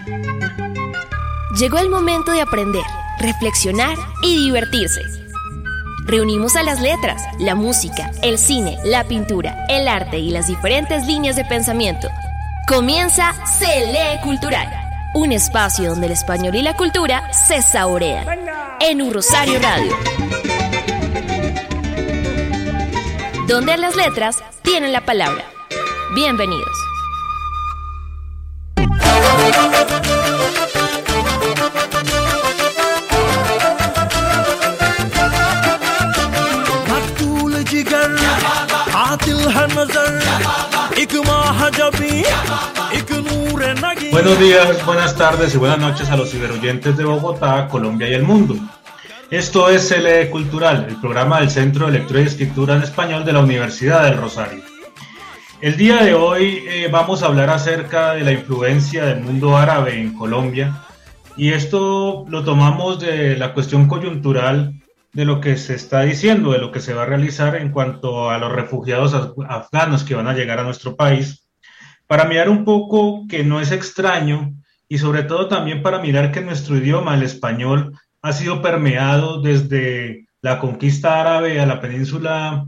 Llegó el momento de aprender, reflexionar y divertirse. Reunimos a las letras, la música, el cine, la pintura, el arte y las diferentes líneas de pensamiento. Comienza Se Lee Cultural, un espacio donde el español y la cultura se saborean. En Un Rosario Radio, donde las letras tienen la palabra. Bienvenidos. Buenos días, buenas tardes y buenas noches a los ciberoyentes de Bogotá, Colombia y el mundo. Esto es Se Lee Cultural, el programa del Centro de Lectura y Escritura en Español de la Universidad del Rosario. El día de hoy vamos a hablar acerca de la influencia del mundo árabe en Colombia, y esto lo tomamos de la cuestión coyuntural de lo que se está diciendo, de lo que se va a realizar en cuanto a los refugiados afganos que van a llegar a nuestro país, para mirar un poco que no es extraño y sobre todo también para mirar que nuestro idioma, el español, ha sido permeado desde la conquista árabe a la península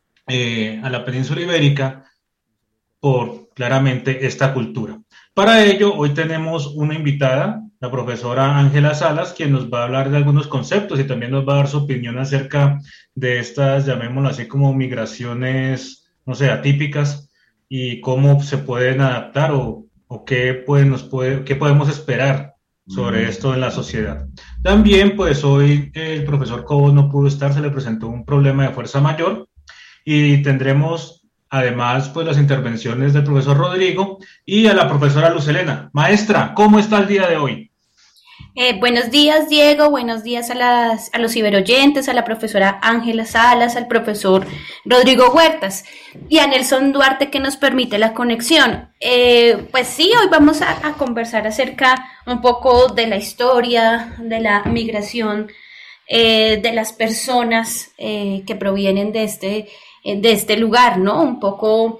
ibérica por claramente esta cultura. Para ello, hoy tenemos una invitada, la profesora Ángela Salas, quien nos va a hablar de algunos conceptos y también nos va a dar su opinión acerca de estas, llamémoslo así, como migraciones, no sé, atípicas, y cómo se pueden adaptar o qué podemos esperar sobre esto en la sociedad. También, pues hoy el profesor Cobos no pudo estar, se le presentó un problema de fuerza mayor, y tendremos además, pues las intervenciones del profesor Rodrigo y a la profesora Luz Helena. Maestra, ¿cómo está el día de hoy? Buenos días, Diego. Buenos días a los ciberoyentes, a la profesora Ángela Salas, al profesor Rodrigo Huertas y a Nelson Duarte, que nos permite la conexión. Pues sí, hoy vamos a conversar acerca un poco de la historia, de la migración de las personas que provienen de este lugar, ¿no? Un poco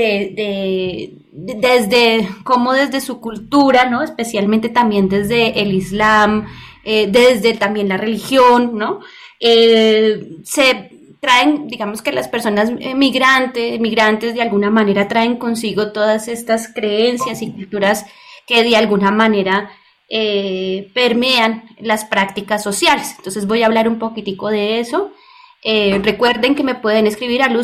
desde su cultura, ¿no? Especialmente también desde el Islam, desde también la religión, ¿no? Se traen, digamos que las personas migrantes de alguna manera traen consigo todas estas creencias y culturas que de alguna manera permean las prácticas sociales. Entonces voy a hablar un poquitico de eso. Recuerden que me pueden escribir a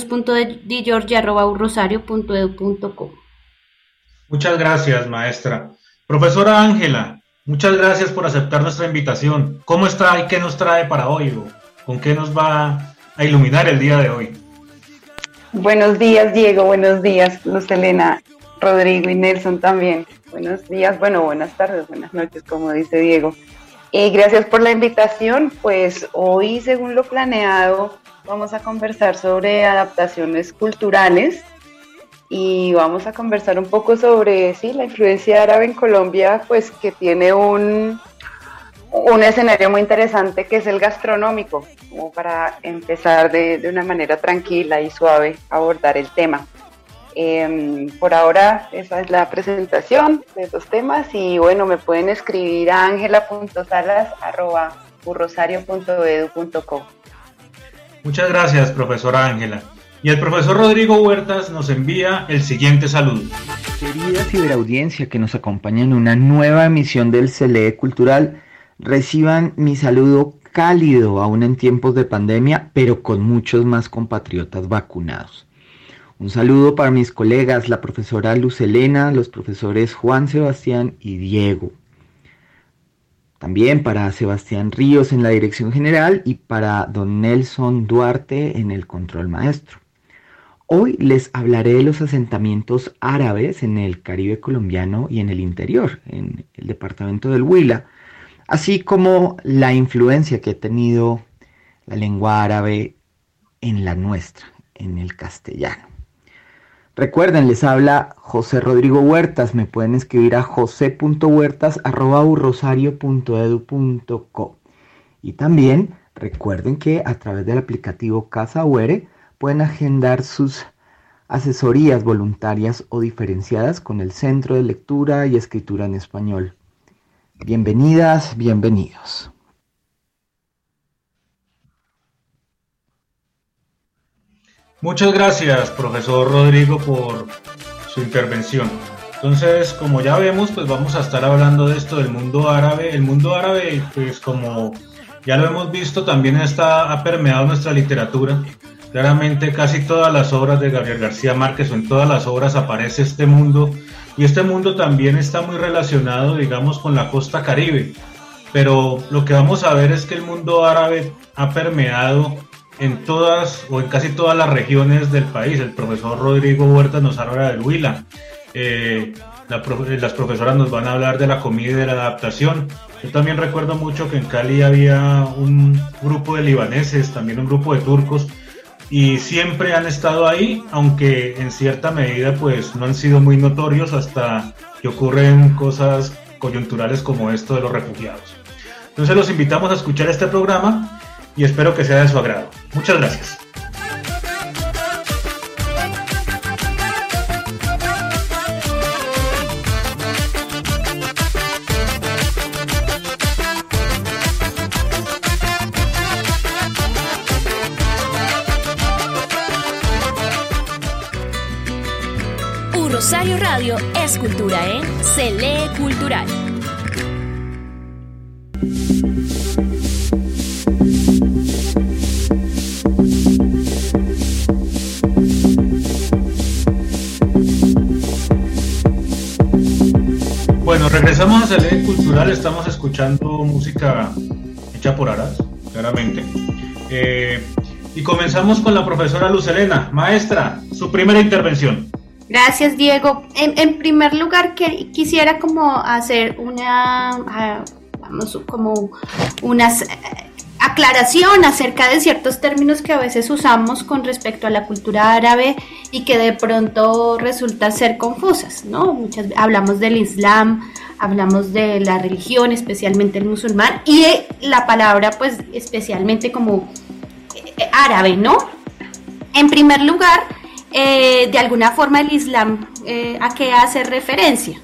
luz.digiorgi@urrosario.edu.co. Muchas gracias, maestra. Profesora Ángela, muchas gracias por aceptar nuestra invitación. ¿Cómo está y qué nos trae para hoy? ¿Con qué nos va a iluminar el día de hoy? Buenos días, Diego. Buenos días, Luz Helena, Rodrigo y Nelson también. Buenos días, buenas tardes, buenas noches, como dice Diego. Gracias por la invitación. Pues hoy, según lo planeado, vamos a conversar sobre adaptaciones culturales y vamos a conversar un poco sobre la influencia árabe en Colombia, pues que tiene un escenario muy interesante, que es el gastronómico, como para empezar de una manera tranquila y suave a abordar el tema. Por ahora esa es la presentación de los temas y me pueden escribir a angela.salas@urrosario.edu.co. Muchas gracias, profesora Ángela. Y el profesor Rodrigo Huertas nos envía el siguiente saludo. Querida ciberaudiencia que nos acompaña en una nueva emisión del Se Lee Cultural, reciban mi saludo cálido aún en tiempos de pandemia, pero con muchos más compatriotas vacunados. Un saludo para mis colegas, la profesora Luz Helena, los profesores Juan Sebastián y Diego. También para Sebastián Ríos en la dirección general y para don Nelson Duarte en el control maestro. Hoy les hablaré de los asentamientos árabes en el Caribe colombiano y en el interior, en el departamento del Huila, así como la influencia que ha tenido la lengua árabe en la nuestra, en el castellano. Recuerden, les habla José Rodrigo Huertas. Me pueden escribir a jose.huertas@urrosario.edu.co. Y también recuerden que a través del aplicativo Casa UERE pueden agendar sus asesorías voluntarias o diferenciadas con el Centro de Lectura y Escritura en Español Bienvenidas, bienvenidos. Muchas gracias, profesor Rodrigo, por su intervención. Entonces, como ya vemos, pues vamos a estar hablando de esto del mundo árabe. El mundo árabe, pues como ya lo hemos visto, también ha permeado nuestra literatura. Claramente casi todas las obras de Gabriel García Márquez o en todas las obras aparece este mundo, y este mundo también está muy relacionado, digamos, con la costa caribe. Pero lo que vamos a ver es que el mundo árabe ha permeado en todas o en casi todas las regiones del país. El profesor Rodrigo Huerta nos habla del Huila. Las profesoras nos van a hablar de la comida y de la adaptación. Yo también recuerdo mucho que en Cali había un grupo de libaneses, también un grupo de turcos, y siempre han estado ahí, aunque en cierta medida pues no han sido muy notorios hasta que ocurren cosas coyunturales como esto de los refugiados. Entonces los invitamos a escuchar este programa y espero que sea de su agrado. Muchas gracias. Rosario Radio es cultura Se lee cultural. Bueno, regresamos a Se lee cultural. Estamos escuchando música hecha por árabes, claramente. Y comenzamos con la profesora Luz Helena. Maestra, su primera intervención. Gracias, Diego. En primer lugar, quisiera como hacer una aclaración acerca de ciertos términos que a veces usamos con respecto a la cultura árabe y que de pronto resultan ser confusas, ¿no? Hablamos del Islam, hablamos de la religión, especialmente el musulmán, y la palabra, pues, especialmente como árabe, ¿no? En primer lugar, de alguna forma el Islam, ¿a qué hace referencia?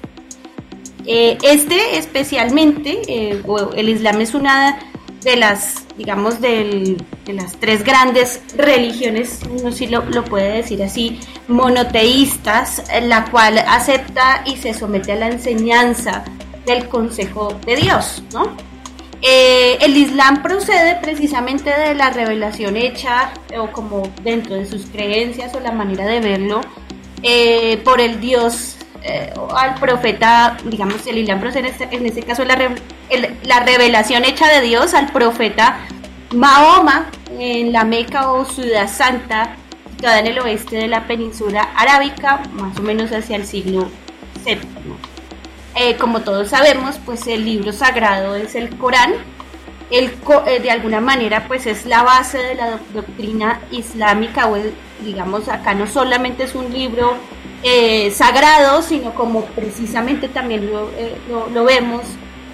Especialmente, el Islam es una de las, digamos, de las tres grandes religiones, uno sí lo puede decir así, monoteístas, la cual acepta y se somete a la enseñanza del consejo de Dios, ¿no? El Islam procede precisamente de la revelación hecha, o como dentro de sus creencias o la manera de verlo, por el Dios al profeta, digamos, el Islam procede en este caso la revelación hecha de Dios al profeta Mahoma en la Meca o Ciudad Santa, situada en el oeste de la península arábica, más o menos hacia el siglo VII. Como todos sabemos, pues el libro sagrado es el Corán. De alguna manera, pues es la base de la doctrina islámica, o digamos, acá no solamente es un libro sagrado, sino como precisamente también lo vemos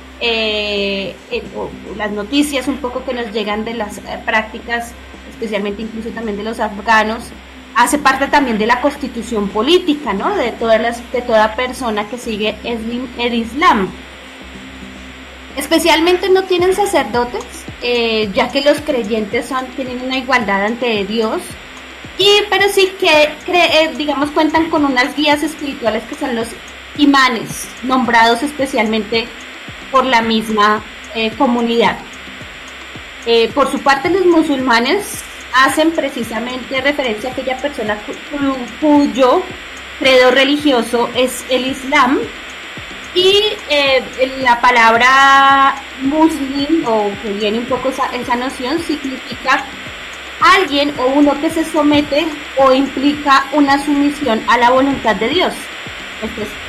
las noticias un poco que nos llegan de las prácticas, especialmente incluso también de los afganos. Hace parte también de la constitución política, ¿no? De toda persona que sigue el Islam. Especialmente no tienen sacerdotes, ya que los creyentes tienen una igualdad ante Dios, pero sí que digamos cuentan con unas guías espirituales que son los imanes, nombrados especialmente por la misma comunidad. Por su parte, los musulmanes hacen precisamente referencia a aquella persona cuyo credo religioso es el Islam, y la palabra muslim, o que viene un poco esa noción, significa alguien o uno que se somete o implica una sumisión a la voluntad de Dios. Esta es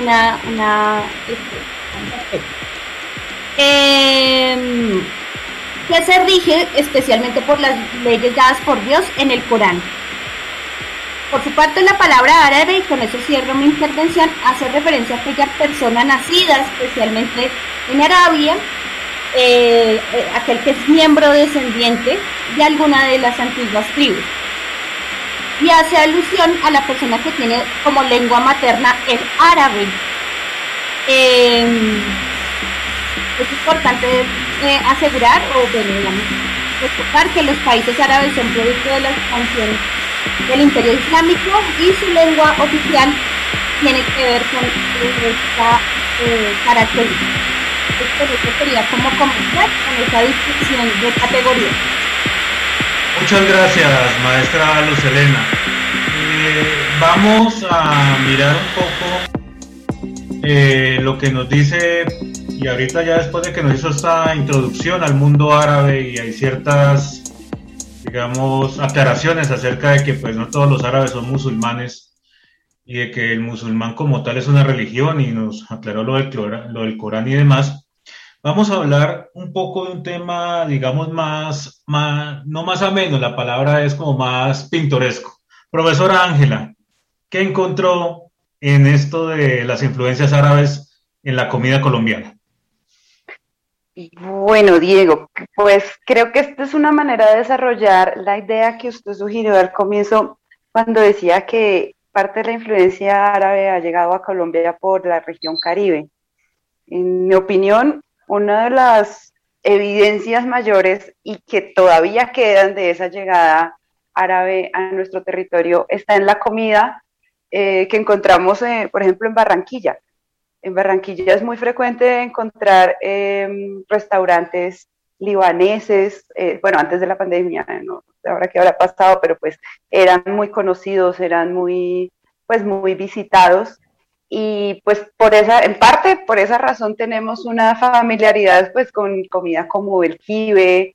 que se rige especialmente por las leyes dadas por Dios en el Corán. Por su parte, la palabra árabe, y con eso cierro mi intervención, hace referencia a aquella persona nacida especialmente en Arabia, aquel que es miembro descendiente de alguna de las antiguas tribus, y hace alusión a la persona que tiene como lengua materna el árabe. Es importante asegurar o digamos, destacar que los países árabes son producto de la expansión del Imperio Islámico y su lengua oficial tiene que ver con esta característica. Esto sería como comenzar con esa distinción de categorías. Muchas gracias, maestra Luz Helena. Vamos a mirar un poco lo que nos dice, y ahorita ya después de que nos hizo esta introducción al mundo árabe y hay ciertas, digamos, aclaraciones acerca de que pues no todos los árabes son musulmanes y de que el musulmán como tal es una religión, y nos aclaró lo del Corán y demás. Vamos a hablar un poco de un tema, digamos, no más ameno, la palabra es como más pintoresco. Profesora Ángela, ¿qué encontró en esto de las influencias árabes en la comida colombiana? Bueno, Diego, pues creo que esta es una manera de desarrollar la idea que usted sugirió al comienzo cuando decía que parte de la influencia árabe ha llegado a Colombia por la región Caribe. En mi opinión, una de las evidencias mayores y que todavía quedan de esa llegada árabe a nuestro territorio está en la comida que encontramos, por ejemplo, en Barranquilla. En Barranquilla es muy frecuente encontrar restaurantes libaneses, bueno, antes de la pandemia, no sé ahora qué habrá pasado, pero pues eran muy conocidos, eran muy visitados. Y pues en parte por esa razón tenemos una familiaridad pues con comida como el kibe,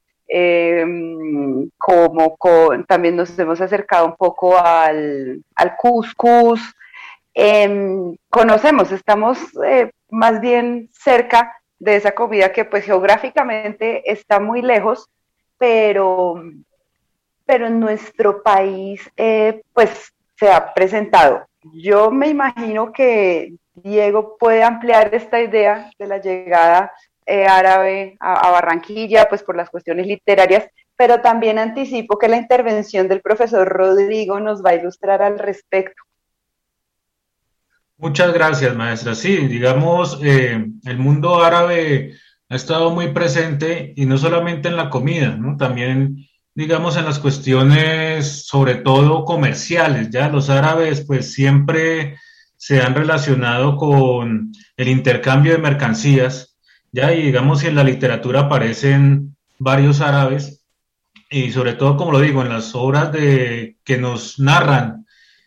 también nos hemos acercado un poco al couscous. Estamos más bien cerca de esa comida que pues geográficamente está muy lejos, pero en nuestro país pues se ha presentado. Yo me imagino que Diego puede ampliar esta idea de la llegada árabe a Barranquilla, pues por las cuestiones literarias, pero también anticipo que la intervención del profesor Rodrigo nos va a ilustrar al respecto. Muchas gracias, maestra. Sí, digamos, el mundo árabe ha estado muy presente y no solamente en la comida, ¿no? También, digamos, en las cuestiones, sobre todo comerciales, ¿ya? Los árabes, pues, siempre se han relacionado con el intercambio de mercancías, ¿ya? Y digamos, si en la literatura aparecen varios árabes, y sobre todo, como lo digo, en las obras que nos narran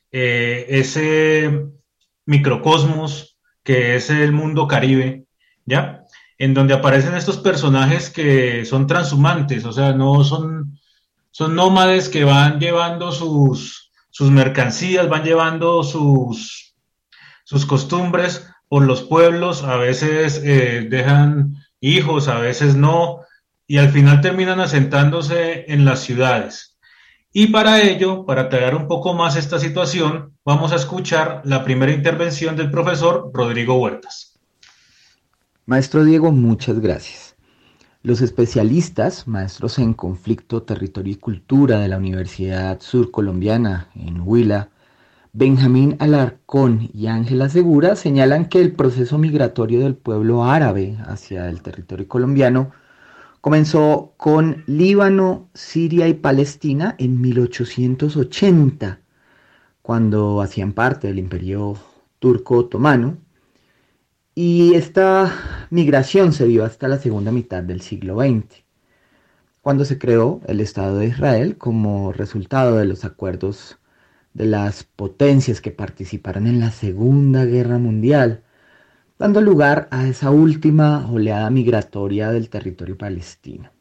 ese microcosmos que es el mundo Caribe, ¿ya? En donde aparecen estos personajes que son transhumantes, o sea, no son nómades que van llevando sus mercancías, van llevando sus costumbres por los pueblos, a veces dejan hijos, a veces no, y al final terminan asentándose en las ciudades. Y para ello, para aclarar un poco más esta situación, vamos a escuchar la primera intervención del profesor Rodrigo Huertas. Maestro Diego, muchas gracias. Los especialistas, maestros en conflicto, territorio y cultura de la Universidad Surcolombiana en Huila, Benjamín Alarcón y Ángela Segura, señalan que el proceso migratorio del pueblo árabe hacia el territorio colombiano comenzó con Líbano, Siria y Palestina en 1880, cuando hacían parte del Imperio Turco Otomano, y esta migración se dio hasta la segunda mitad del siglo XX, cuando se creó el Estado de Israel como resultado de los acuerdos de las potencias que participaron en la Segunda Guerra Mundial, dando lugar a esa última oleada migratoria del territorio palestino.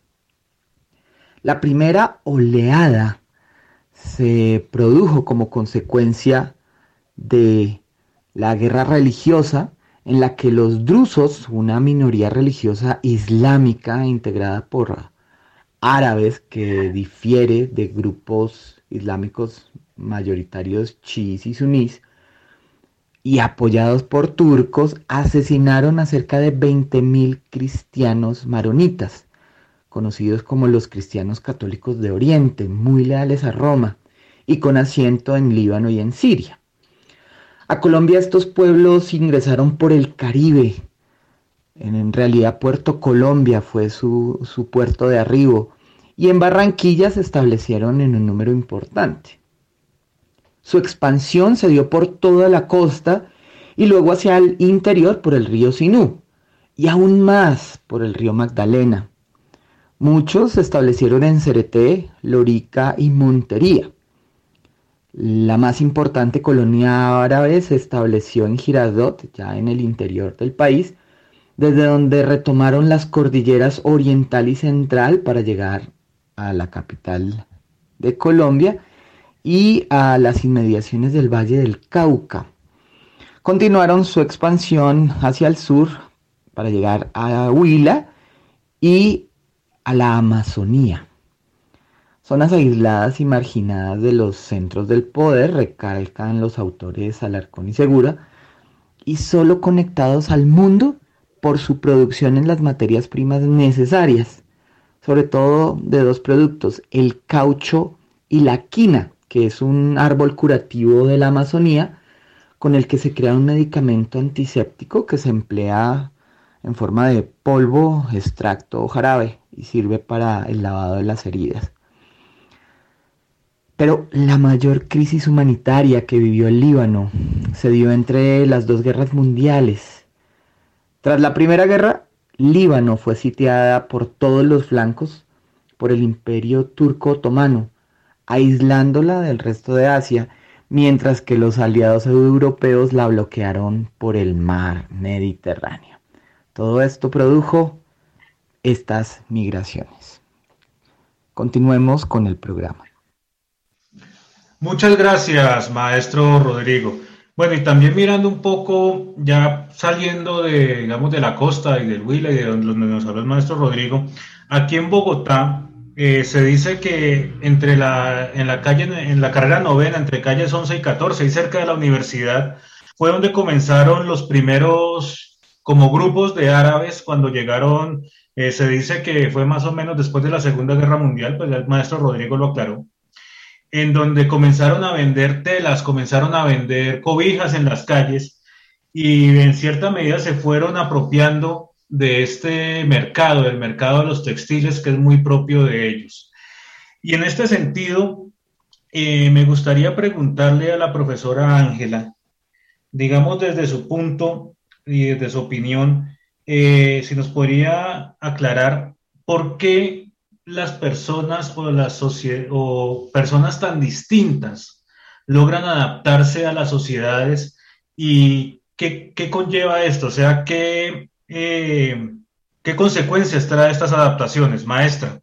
La primera oleada se produjo como consecuencia de la guerra religiosa en la que los drusos, una minoría religiosa islámica integrada por árabes que difiere de grupos islámicos mayoritarios chiíes y sunís, y apoyados por turcos, asesinaron a cerca de 20.000 cristianos maronitas, conocidos como los cristianos católicos de Oriente, muy leales a Roma, y con asiento en Líbano y en Siria. A Colombia estos pueblos ingresaron por el Caribe, En realidad Puerto Colombia fue su puerto de arribo y en Barranquilla se establecieron en un número importante. Su expansión se dio por toda la costa y luego hacia el interior por el río Sinú y aún más por el río Magdalena. Muchos se establecieron en Cereté, Lorica y Montería. La más importante colonia árabe se estableció en Girardot, ya en el interior del país, desde donde retomaron las cordilleras oriental y central para llegar a la capital de Colombia y a las inmediaciones del Valle del Cauca. Continuaron su expansión hacia el sur para llegar a Huila y a la Amazonía. Zonas aisladas y marginadas de los centros del poder, recalcan los autores Alarcón y Segura, y solo conectados al mundo por su producción en las materias primas necesarias, sobre todo de dos productos, el caucho y la quina, que es un árbol curativo de la Amazonía, con el que se crea un medicamento antiséptico que se emplea en forma de polvo, extracto o jarabe y sirve para el lavado de las heridas. Pero la mayor crisis humanitaria que vivió el Líbano se dio entre las dos guerras mundiales. Tras la Primera Guerra, Líbano fue sitiada por todos los flancos por el Imperio Turco Otomano, aislándola del resto de Asia, mientras que los aliados europeos la bloquearon por el mar Mediterráneo. Todo esto produjo estas migraciones. Continuemos con el programa. Muchas gracias, maestro Rodrigo. Bueno, y también mirando un poco, ya saliendo de, digamos, de la costa y del Huila y de donde nos habló el maestro Rodrigo, aquí en Bogotá se dice que en la carrera novena, entre calles 11 y 14, y cerca de la universidad, fue donde comenzaron los primeros como grupos de árabes cuando llegaron, se dice que fue más o menos después de la Segunda Guerra Mundial, pues el maestro Rodrigo lo aclaró, en donde comenzaron a vender telas, comenzaron a vender cobijas en las calles y en cierta medida se fueron apropiando de este mercado, del mercado de los textiles, que es muy propio de ellos. Y en este sentido, me gustaría preguntarle a la profesora Ángela, digamos desde su punto y desde su opinión, si nos podría aclarar por qué las personas o personas tan distintas logran adaptarse a las sociedades y qué conlleva esto, o sea, qué consecuencias trae estas adaptaciones, maestra.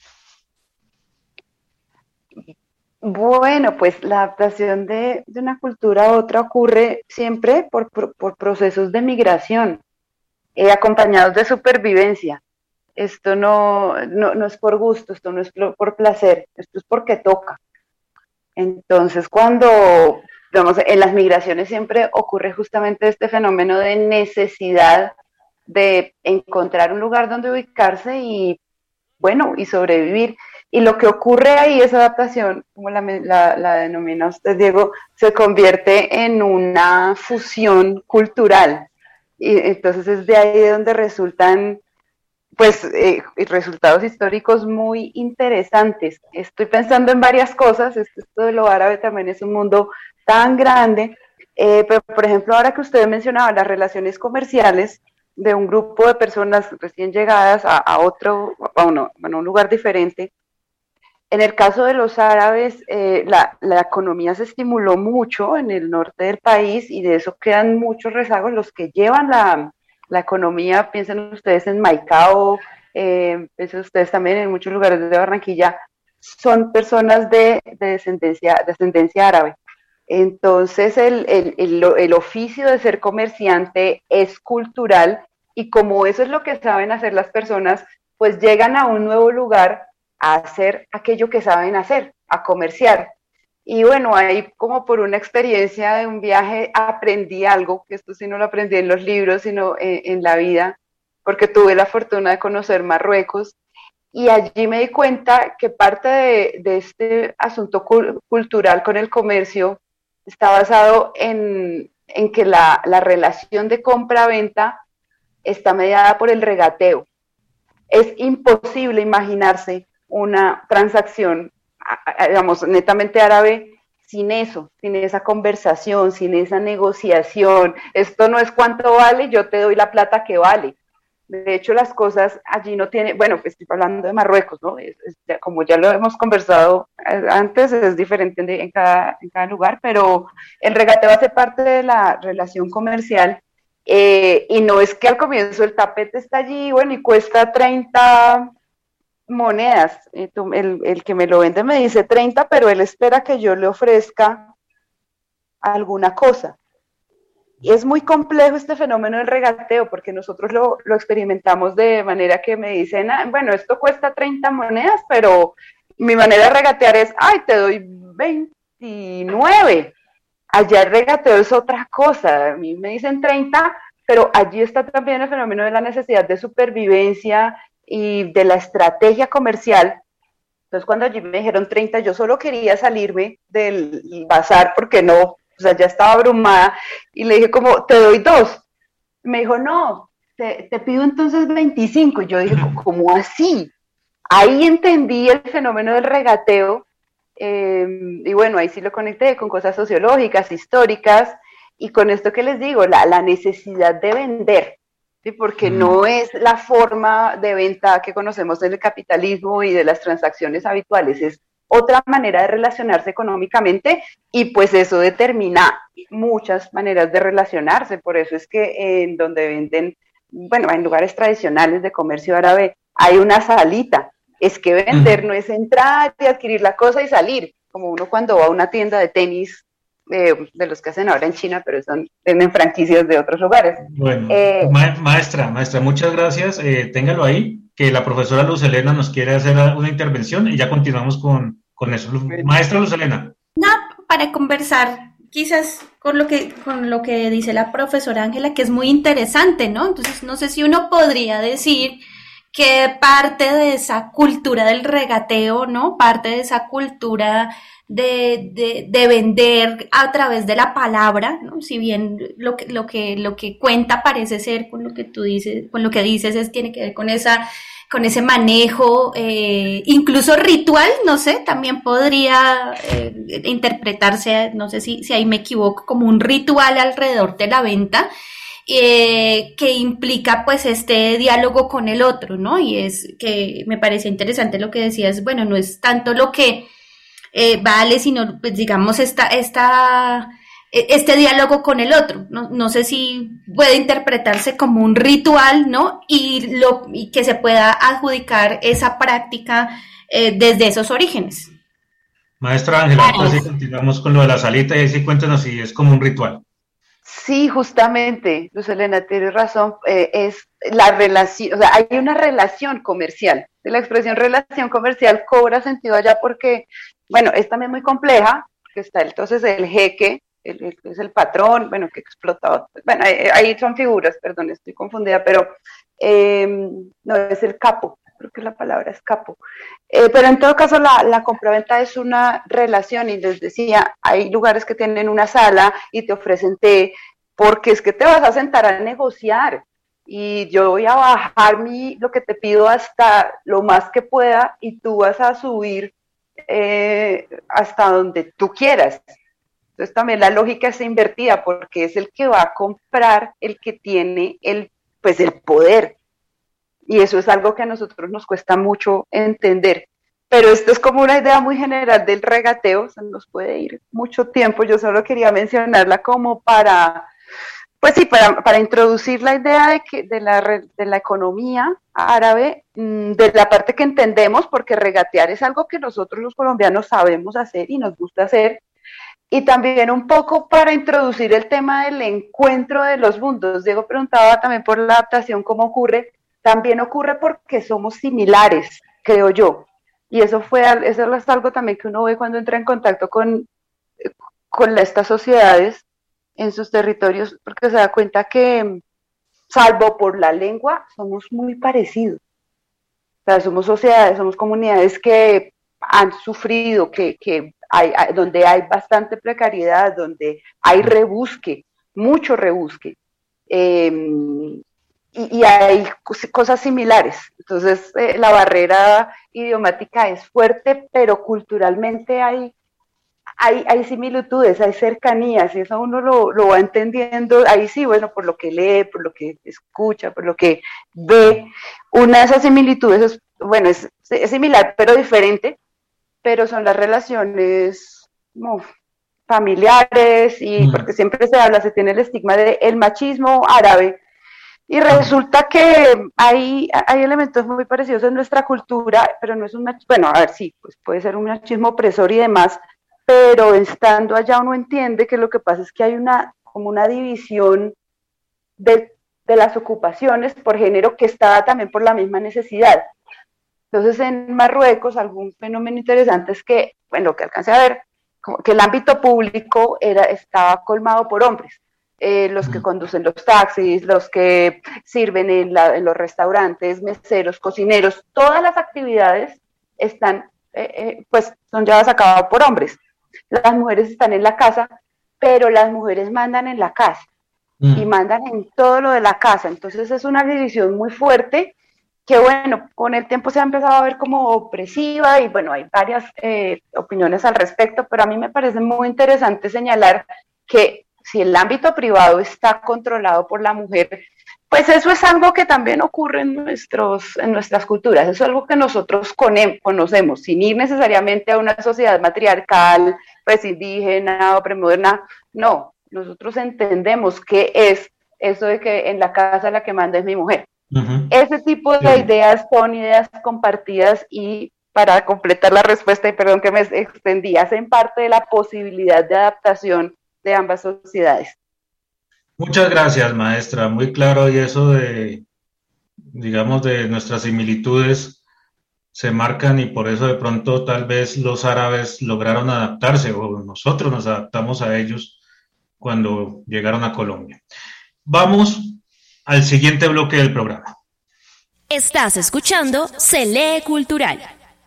Bueno, pues la adaptación de una cultura a otra ocurre siempre por procesos de migración, acompañados de supervivencia. Esto no es por gusto, esto no es por placer, esto es porque toca. Entonces, cuando, digamos, en las migraciones siempre ocurre justamente este fenómeno de necesidad de encontrar un lugar donde ubicarse y, bueno, y sobrevivir. Y lo que ocurre ahí, esa adaptación, como la denomina usted, Diego, se convierte en una fusión cultural. Y entonces es de ahí de donde resultan pues resultados históricos muy interesantes. Estoy pensando en varias cosas, esto de lo árabe también es un mundo tan grande, pero por ejemplo ahora que usted mencionaba las relaciones comerciales de un grupo de personas recién llegadas a un lugar diferente, en el caso de los árabes, la economía se estimuló mucho en el norte del país y de eso quedan muchos rezagos. Los que llevan la economía, piensen ustedes en Maicao, piensen ustedes también en muchos lugares de Barranquilla, son personas de descendencia árabe. Entonces el oficio de ser comerciante es cultural y como eso es lo que saben hacer las personas, pues llegan a un nuevo lugar a hacer aquello que saben hacer, a comerciar. Y bueno, ahí como por una experiencia de un viaje aprendí algo, que esto sí no lo aprendí en los libros, sino en la vida, porque tuve la fortuna de conocer Marruecos y allí me di cuenta que parte de este asunto cultural con el comercio está basado en que la relación de compra-venta está mediada por el regateo. Es imposible imaginarse una transacción, digamos, netamente árabe sin eso, sin esa conversación, sin esa negociación. Esto no es cuánto vale, yo te doy la plata que vale. De hecho, las cosas allí no tienen, bueno, pues estoy hablando de Marruecos, ¿no? Como ya lo hemos conversado antes, es diferente en cada lugar, pero el regateo hace parte de la relación comercial, y no es que al comienzo el tapete está allí, bueno, y cuesta 30 monedas, el que me lo vende me dice 30, pero él espera que yo le ofrezca alguna cosa. Y es muy complejo este fenómeno del regateo, porque nosotros lo experimentamos de manera que me dicen, bueno, esto cuesta 30 monedas, pero mi manera de regatear es, ay, te doy 29. Allá el regateo es otra cosa, a mí me dicen 30, pero allí está también el fenómeno de la necesidad de supervivencia y de la estrategia comercial. Entonces, cuando allí me dijeron 30, yo solo quería salirme del bazar porque no, o sea, ya estaba abrumada, y le dije como, te doy 2. Me dijo, no, te pido entonces 25. Y yo dije, ¿cómo así? Ahí entendí el fenómeno del regateo, y bueno, ahí sí lo conecté con cosas sociológicas, históricas, y con esto que les digo, la necesidad de vender, ¿sí? Porque no es la forma de venta que conocemos en el capitalismo y de las transacciones habituales, es otra manera de relacionarse económicamente, y pues eso determina muchas maneras de relacionarse. Por eso es que en donde venden, bueno, en lugares tradicionales de comercio árabe hay una salita. Es que vender no es entrar y adquirir la cosa y salir, como uno cuando va a una tienda de tenis, de los que hacen ahora en China, pero venden franquicias de otros lugares. Bueno, maestra, muchas gracias. Téngalo ahí, que la profesora Luz Helena nos quiere hacer una intervención y ya continuamos con eso. Maestra Luz Helena. No, para conversar quizás con lo que dice la profesora Ángela, que es muy interesante, ¿no? Entonces, no sé si uno podría decir que parte de esa cultura del regateo, ¿no? Parte de esa cultura de vender a través de la palabra, ¿no? Si bien lo que cuenta parece ser con lo que tú dices, con lo que dices tiene que ver con ese manejo, incluso ritual, no sé, también podría interpretarse, no sé si ahí me equivoco, como un ritual alrededor de la venta, que implica pues este diálogo con el otro, ¿no? Y es que me parece interesante lo que decías, bueno, no es tanto lo que vale, sino pues digamos este diálogo con el otro, no sé si puede interpretarse como un ritual, ¿no? Y que se pueda adjudicar esa práctica desde esos orígenes. Maestra Ángela, así continuamos con lo de la salita y ahí sí cuéntanos si es como un ritual. Sí, justamente, Luz Helena, tienes razón, es la relación, o sea, hay una relación comercial. La expresión relación comercial cobra sentido allá porque, bueno, es también muy compleja, porque está entonces el jeque, es el patrón, bueno, que explotaba, bueno, ahí son figuras, perdón, estoy confundida, pero no, es el capo, creo que la palabra es capo. Pero en todo caso la compraventa es una relación, y les decía, hay lugares que tienen una sala y te ofrecen té, porque es que te vas a sentar a negociar, y yo voy a bajar lo que te pido hasta lo más que pueda, y tú vas a subir hasta donde tú quieras. Entonces también la lógica es invertida, porque es el que va a comprar el que tiene el poder. Y eso es algo que a nosotros nos cuesta mucho entender. Pero esto es como una idea muy general del regateo, se nos puede ir mucho tiempo. Yo solo quería mencionarla como para introducir la idea de la economía árabe, de la parte que entendemos, porque regatear es algo que nosotros los colombianos sabemos hacer y nos gusta hacer. Y también un poco para introducir el tema del encuentro de los mundos. Diego preguntaba también por la adaptación, ¿cómo ocurre? También ocurre porque somos similares, creo yo. Y eso es algo también que uno ve cuando entra en contacto con estas sociedades en sus territorios, porque se da cuenta que, salvo por la lengua, somos muy parecidos. O sea, somos sociedades, somos comunidades que han sufrido, donde hay bastante precariedad, donde hay rebusque, mucho rebusque. Y y hay cosas similares. Entonces, la barrera idiomática es fuerte, pero culturalmente hay similitudes, hay cercanías, y eso uno lo va entendiendo, ahí sí, bueno, por lo que lee, por lo que escucha, por lo que ve. Una de esas similitudes es similar, pero diferente, pero son las relaciones familiares, y porque siempre se tiene el estigma del machismo árabe, y resulta que hay elementos muy parecidos en nuestra cultura, pero no es un machismo, bueno, a ver, sí, pues puede ser un machismo opresor y demás, pero estando allá uno entiende que lo que pasa es que hay como una división de las ocupaciones por género que está también por la misma necesidad. Entonces, en Marruecos, algún fenómeno interesante es que, bueno, que alcancé a ver, como que el ámbito público estaba colmado por hombres. Los que conducen los taxis, los que sirven en los restaurantes, meseros, cocineros, todas las actividades están, pues, son llevadas a cabo por hombres. Las mujeres están en la casa, pero las mujeres mandan en la casa y mandan en todo lo de la casa. Entonces es una división muy fuerte que, bueno, con el tiempo se ha empezado a ver como opresiva, y bueno, hay varias opiniones al respecto, pero a mí me parece muy interesante señalar que si el ámbito privado está controlado por la mujer, pues eso es algo que también ocurre en nuestras culturas. Eso es algo que nosotros conocemos, sin ir necesariamente a una sociedad matriarcal, pues indígena o premoderna. No, nosotros entendemos que es eso de que en la casa la que manda es mi mujer. Uh-huh. Ese tipo de ideas son ideas compartidas, y para completar la respuesta, y perdón que me extendí, hacen parte de la posibilidad de adaptación de ambas sociedades. Muchas gracias, maestra, muy claro, y eso de nuestras similitudes se marcan, y por eso de pronto tal vez los árabes lograron adaptarse, o nosotros nos adaptamos a ellos cuando llegaron a Colombia. Vamos al siguiente bloque del programa. Estás escuchando Se Lee Cultural.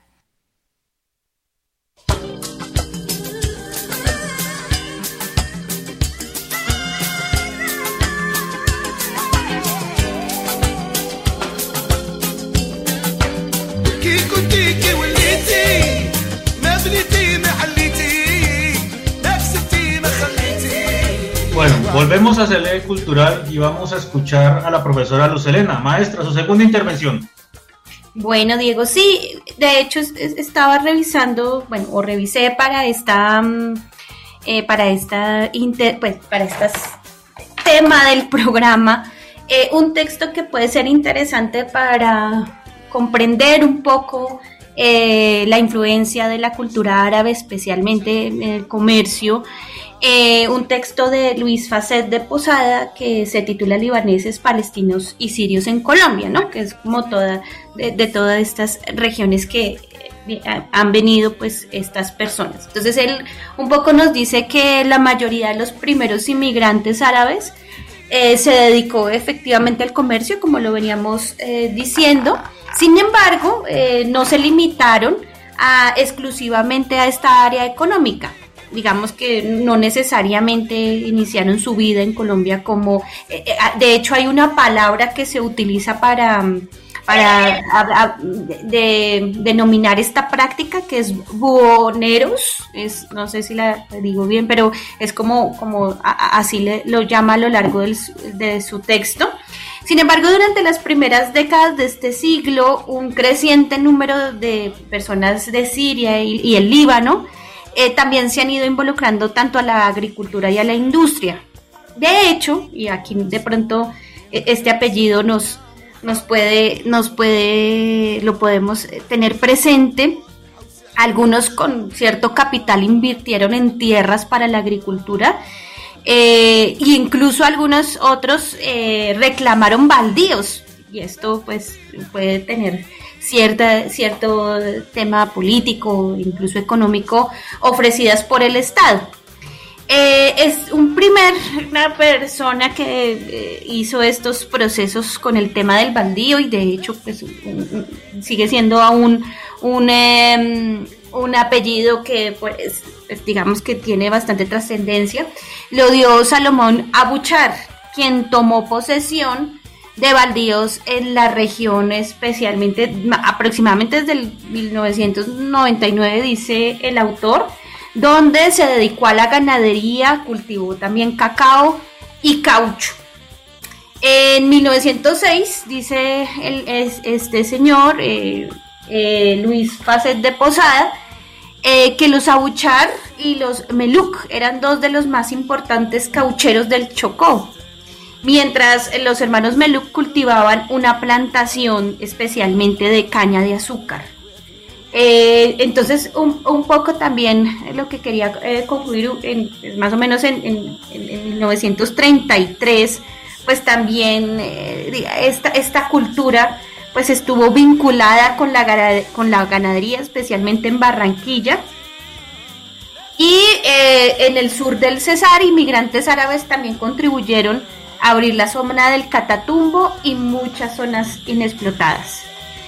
Bueno, volvemos a Se Lee Cultural y vamos a escuchar a la profesora Luz Helena. Maestra, su segunda intervención. Bueno, Diego, sí, de hecho estaba revisando, o revisé para tema del programa, un texto que puede ser interesante para comprender un poco la influencia de la cultura árabe, especialmente en el comercio. Un texto de Luis Facet de Posada que se titula Libaneses, Palestinos y Sirios en Colombia, ¿no? Que es como de todas estas regiones que han venido pues estas personas. Entonces él un poco nos dice que la mayoría de los primeros inmigrantes árabes se dedicó efectivamente al comercio, como lo veníamos diciendo. Sin embargo, no se limitaron exclusivamente a esta área económica. Digamos que no necesariamente iniciaron su vida en Colombia como... de hecho, hay una palabra que se utiliza para denominar esta práctica, que es buhoneros. No sé si la digo bien, pero es como así lo llama a lo largo de su texto. Sin embargo, durante las primeras décadas de este siglo, un creciente número de personas de Siria y el Líbano también se han ido involucrando tanto a la agricultura y a la industria. De hecho, y aquí de pronto este apellido lo podemos tener presente, algunos con cierto capital invirtieron en tierras para la agricultura, e incluso algunos otros reclamaron baldíos, y esto pues puede tener cierto tema político, incluso económico, ofrecidas por el Estado. Es una persona que hizo estos procesos con el tema del baldío, y de hecho pues sigue siendo aún un apellido que pues digamos que tiene bastante trascendencia. Lo dio Salomón Abuchar, quien tomó posesión de baldíos en la región, especialmente aproximadamente desde el 1999, dice el autor, donde se dedicó a la ganadería, cultivó también cacao y caucho. En 1906, dice este señor, Luis Facet de Posada, que los Abuchar y los Meluk eran dos de los más importantes caucheros del Chocó, mientras los hermanos Meluk cultivaban una plantación especialmente de caña de azúcar. Entonces, un poco también lo que quería concluir, más o menos en 1933, pues también esta cultura pues estuvo vinculada con la ganadería, especialmente en Barranquilla. Y en el sur del Cesar, inmigrantes árabes también contribuyeron a abrir la zona del Catatumbo y muchas zonas inexplotadas.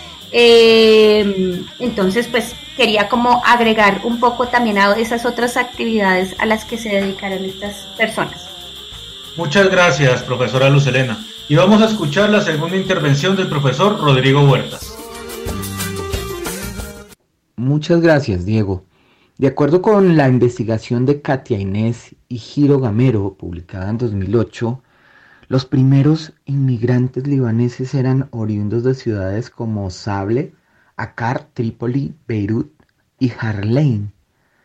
Entonces, pues quería como agregar un poco también a esas otras actividades a las que se dedicaron estas personas. Muchas gracias, profesora Luz Helena. Y vamos a escuchar la segunda intervención del profesor Rodrigo Huertas. Muchas gracias, Diego. De acuerdo con la investigación de Katia Inés y Giro Gamero, publicada en 2008, los primeros inmigrantes libaneses eran oriundos de ciudades como Sable, Akkar, Trípoli, Beirut y Harlein.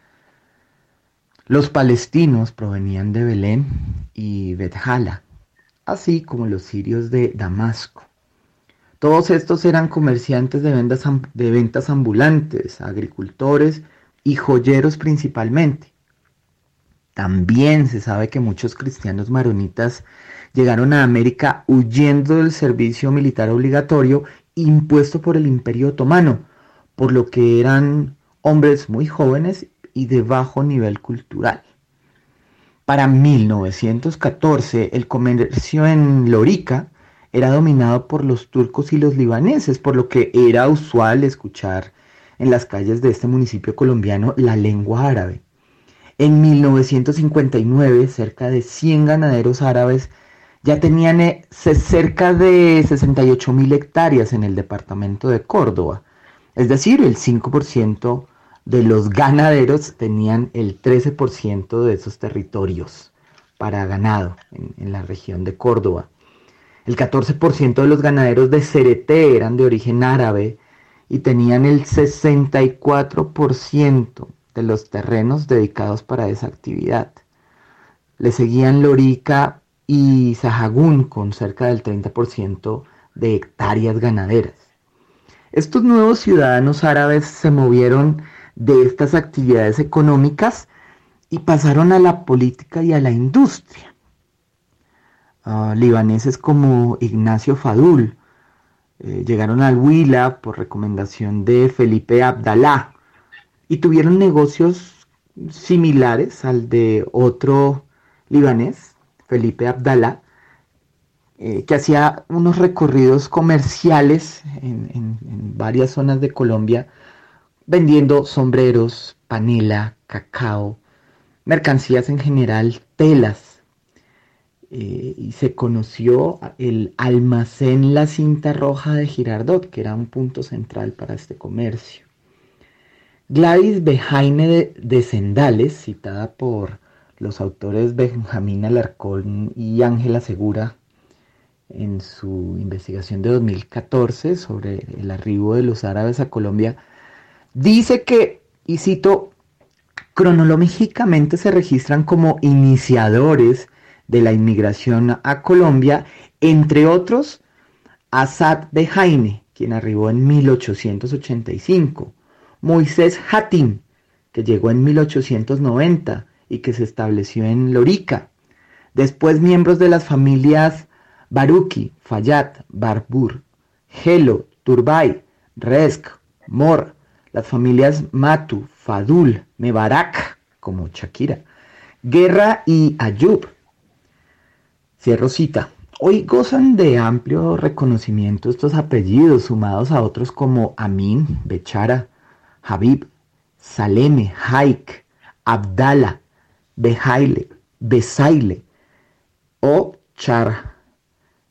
Los palestinos provenían de Belén y Bet-Jala, así como los sirios de Damasco. Todos estos eran comerciantes de ventas ambulantes, agricultores y joyeros principalmente. También se sabe que muchos cristianos maronitas llegaron a América huyendo del servicio militar obligatorio impuesto por el Imperio Otomano, por lo que eran hombres muy jóvenes y de bajo nivel cultural. Para 1914, el comercio en Lorica era dominado por los turcos y los libaneses, por lo que era usual escuchar en las calles de este municipio colombiano la lengua árabe. En 1959, cerca de 100 ganaderos árabes ya tenían cerca de 68.000 hectáreas en el departamento de Córdoba. Es decir, el 5% de los ganaderos tenían el 13% de esos territorios para ganado en la región de Córdoba. El 14% de los ganaderos de Cereté eran de origen árabe y tenían el 64% de los terrenos dedicados para esa actividad. Le seguían Lorica y Sahagún con cerca del 30% de hectáreas ganaderas. Estos nuevos ciudadanos árabes se movieron de estas actividades económicas y pasaron a la política y a la industria. Libaneses como Ignacio Fadul llegaron al Huila por recomendación de Felipe Abdalá y tuvieron negocios similares al de otro libanés, Felipe Abdalá, que hacía unos recorridos comerciales en varias zonas de Colombia, vendiendo sombreros, panela, cacao, mercancías en general, telas. Y se conoció el almacén La Cinta Roja de Girardot, que era un punto central para este comercio. Gladys Bejaine de Sendales, citada por los autores Benjamín Alarcón y Ángela Segura en su investigación de 2014 sobre el arribo de los árabes a Colombia, dice que, y cito, cronológicamente se registran como iniciadores de la inmigración a Colombia, entre otros, Asad Bejaine, quien arribó en 1885, Moisés Hatim, que llegó en 1890 y que se estableció en Lorica. Después miembros de las familias Baruki, Fayad, Barbur, Gelo, Turbay, Resk, Mor, las familias Matu, Fadul, Mebarak, como Shakira, Guerra y Ayub. Cierro cita. Hoy gozan de amplio reconocimiento estos apellidos, sumados a otros como Amin, Bechara, Habib, Saleme, Haik, Abdala, Besaile o Char,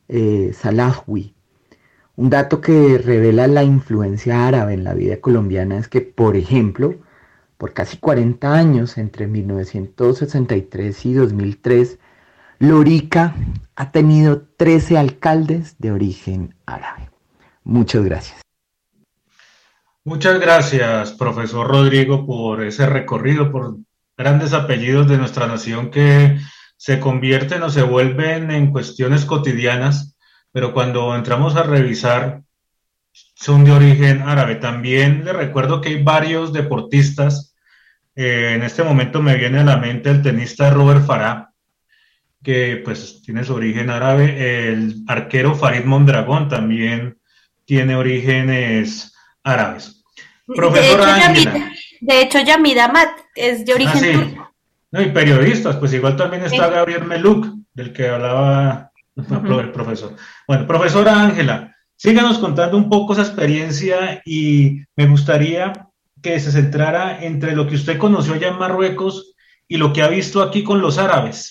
Salahwi. Un dato que revela la influencia árabe en la vida colombiana es que, por ejemplo, por casi 40 años, entre 1963 y 2003, Lorica ha tenido 13 alcaldes de origen árabe. Muchas gracias. Muchas gracias, profesor Rodrigo, por ese recorrido, por grandes apellidos de nuestra nación que se convierten o se vuelven en cuestiones cotidianas, pero cuando entramos a revisar son de origen árabe. También le recuerdo que hay varios deportistas, en este momento me viene a la mente el tenista Robert Farah, que pues tiene su origen árabe, el arquero Farid Mondragón también tiene orígenes árabes. Profesora Ángela. De hecho, Yamid Amat es de origen turco. No, y periodistas, pues igual también está Gabriel Meluk, del que hablaba el profesor. Bueno, profesora Ángela, síganos contando un poco esa experiencia y me gustaría que se centrara entre lo que usted conoció allá en Marruecos y lo que ha visto aquí con los árabes.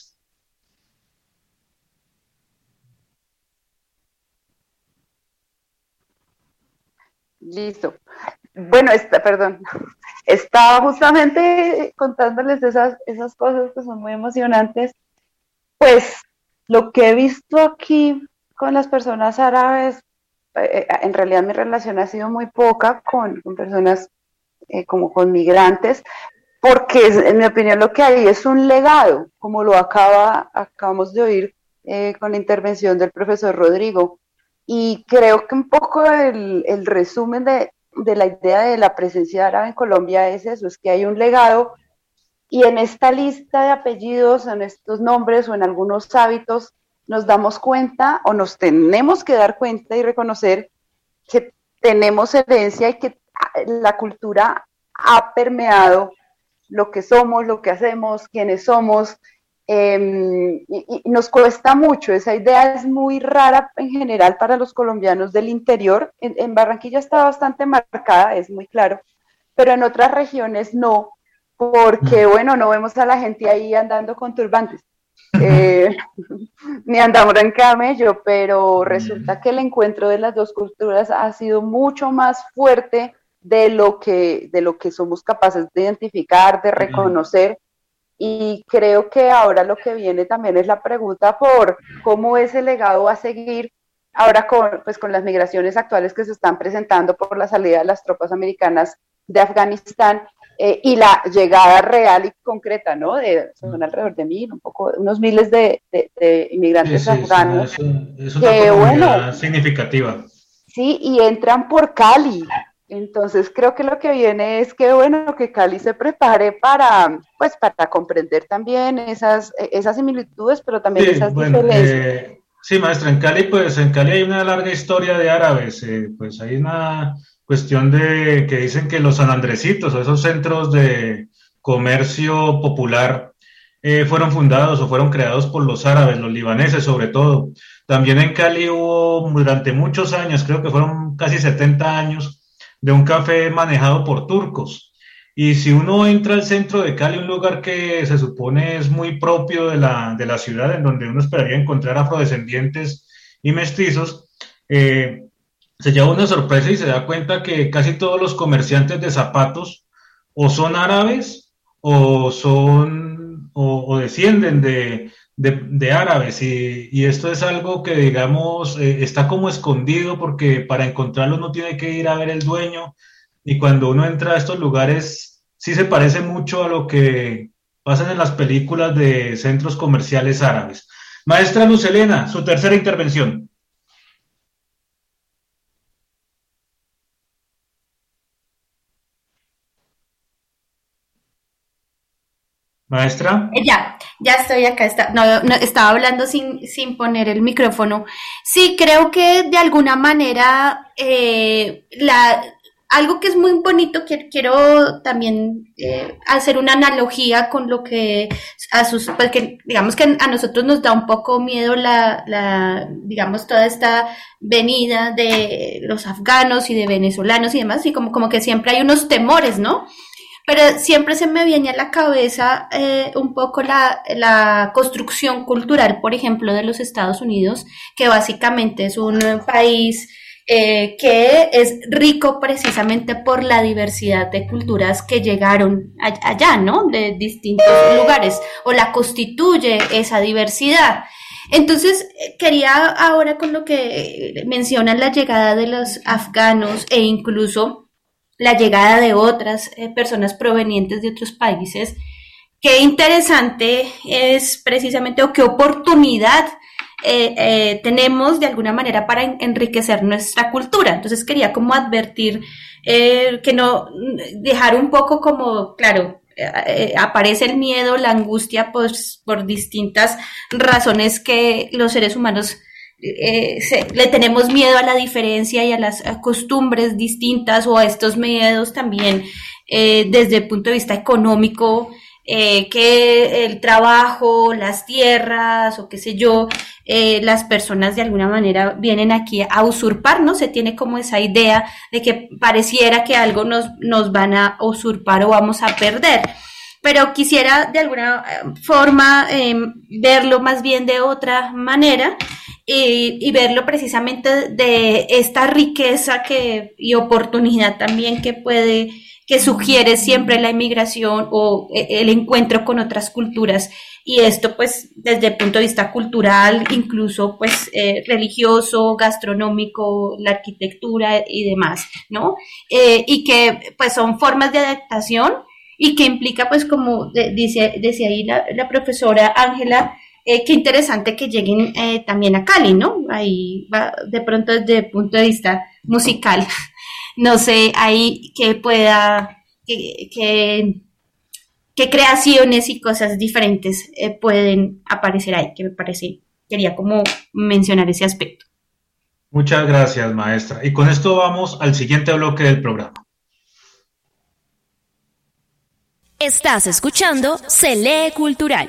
Listo. Bueno, estaba justamente contándoles esas cosas que son muy emocionantes. Pues lo que he visto aquí con las personas árabes, en realidad mi relación ha sido muy poca con personas como con migrantes, porque en mi opinión lo que hay es un legado, como lo acabamos de oír con la intervención del profesor Rodrigo. Y creo que un poco el resumen de la idea de la presencia árabe en Colombia es eso, es que hay un legado y en esta lista de apellidos, en estos nombres o en algunos hábitos, nos damos cuenta o nos tenemos que dar cuenta y reconocer que tenemos herencia y que la cultura ha permeado lo que somos, lo que hacemos, quiénes somos. Y nos cuesta mucho, esa idea es muy rara en general para los colombianos del interior. En Barranquilla está bastante marcada, es muy claro, pero en otras regiones no, porque bueno, no vemos a la gente ahí andando con turbantes, ni andamos en camello, pero resulta que el encuentro de las dos culturas ha sido mucho más fuerte de lo que somos capaces de identificar, de reconocer. Y creo que ahora lo que viene también es la pregunta por cómo ese legado va a seguir ahora con las migraciones actuales que se están presentando por la salida de las tropas americanas de Afganistán y la llegada real y concreta, ¿no? Son alrededor de unos miles de inmigrantes afganos. Es una comunidad significativa. Sí, y entran por Cali. Entonces creo que lo que viene es que bueno, que Cali se prepare para comprender también esas similitudes, pero también esas diferencias. Sí, maestra, en Cali hay una larga historia de árabes, pues hay una cuestión de que dicen que los sanandresitos o esos centros de comercio popular fueron fundados o fueron creados por los árabes, los libaneses sobre todo. También en Cali hubo durante muchos años, creo que fueron casi 70 años, de un café manejado por turcos. Y si uno entra al centro de Cali, un lugar que se supone es muy propio de la ciudad, en donde uno esperaría encontrar afrodescendientes y mestizos, se lleva una sorpresa y se da cuenta que casi todos los comerciantes de zapatos o son árabes o descienden de árabes, y esto es algo que digamos está como escondido, porque para encontrarlo uno tiene que ir a ver el dueño, y cuando uno entra a estos lugares sí se parece mucho a lo que pasan en las películas de centros comerciales árabes. Maestra Luz Helena, su tercera intervención. Maestra. Ya estoy acá. Estaba hablando sin poner el micrófono. Sí, creo que de alguna manera algo que es muy bonito, que quiero también hacer una analogía con lo que porque digamos que a nosotros nos da un poco miedo digamos, toda esta venida de los afganos y de venezolanos y demás, y como que siempre hay unos temores, ¿no? Pero siempre se me viene a la cabeza un poco la construcción cultural, por ejemplo, de los Estados Unidos, que básicamente es un país que es rico precisamente por la diversidad de culturas que llegaron allá, ¿no? De distintos lugares, o la constituye esa diversidad. Entonces, quería ahora con lo que mencionan la llegada de los afganos e incluso la llegada de otras personas provenientes de otros países, qué interesante es precisamente, o qué oportunidad tenemos de alguna manera para enriquecer nuestra cultura. Entonces quería como advertir que no dejar un poco como, claro, aparece el miedo, la angustia por distintas razones que los seres humanos le tenemos miedo a la diferencia y a las costumbres distintas, o a estos miedos también desde el punto de vista económico, que el trabajo, las tierras o qué sé yo, las personas de alguna manera vienen aquí a usurpar, ¿no? Se tiene como esa idea de que pareciera que algo nos van a usurpar o vamos a perder. Pero quisiera de alguna forma verlo más bien de otra manera y verlo precisamente de esta riqueza y oportunidad también que sugiere siempre la inmigración o el encuentro con otras culturas. Y esto pues desde el punto de vista cultural, incluso pues religioso, gastronómico, la arquitectura y demás, ¿no? Y que pues son formas de adaptación y que implica pues como decía ahí la profesora Ángela, qué interesante que lleguen también a Cali, ¿no? Ahí va de pronto desde el punto de vista musical. No sé, ahí que pueda, qué creaciones y cosas diferentes pueden aparecer ahí, que me parece, quería como mencionar ese aspecto. Muchas gracias, maestra. Y con esto vamos al siguiente bloque del programa. Estás escuchando Se Lee Cultural.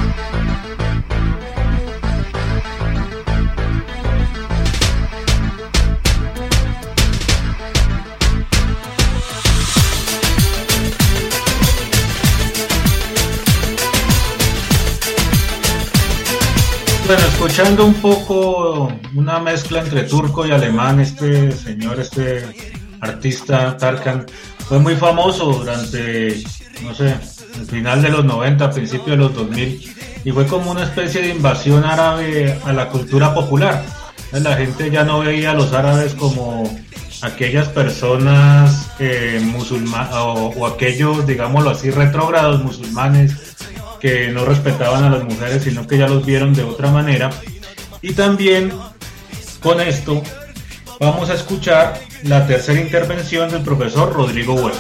Bueno, escuchando un poco una mezcla entre turco y alemán, este artista Tarkan fue muy famoso durante, no sé, el final de los 90, principio de los 2000, y fue como una especie de invasión árabe a la cultura popular. La gente ya no veía a los árabes como aquellas personas musulmanas o aquellos, digámoslo así, retrógrados musulmanes que no respetaban a las mujeres, sino que ya los vieron de otra manera. Y también con esto vamos a escuchar la tercera intervención del profesor Rodrigo Huevo.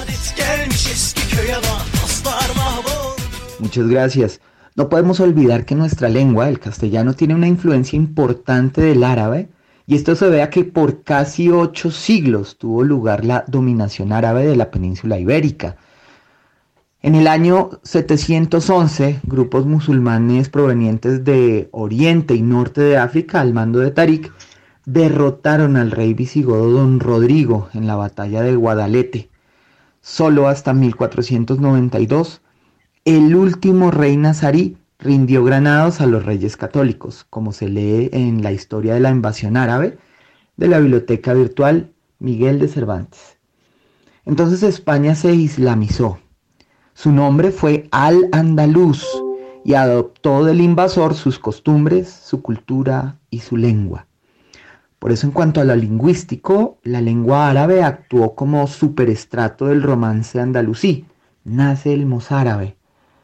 Muchas gracias. No podemos olvidar que nuestra lengua, el castellano, tiene una influencia importante del árabe, y esto se ve a que por casi 8 siglos tuvo lugar la dominación árabe de la península ibérica. En el año 711, grupos musulmanes provenientes de Oriente y Norte de África, al mando de Tarik, derrotaron al rey visigodo Don Rodrigo en la batalla de Guadalete. Solo hasta 1492, el último rey nazarí rindió granados a los reyes católicos, como se lee en la historia de la invasión árabe de la biblioteca virtual Miguel de Cervantes. Entonces España se islamizó. Su nombre fue Al-Andalus y adoptó del invasor sus costumbres, su cultura y su lengua. Por eso, en cuanto a lo lingüístico, la lengua árabe actuó como superestrato del romance andalusí. Nace el mozárabe.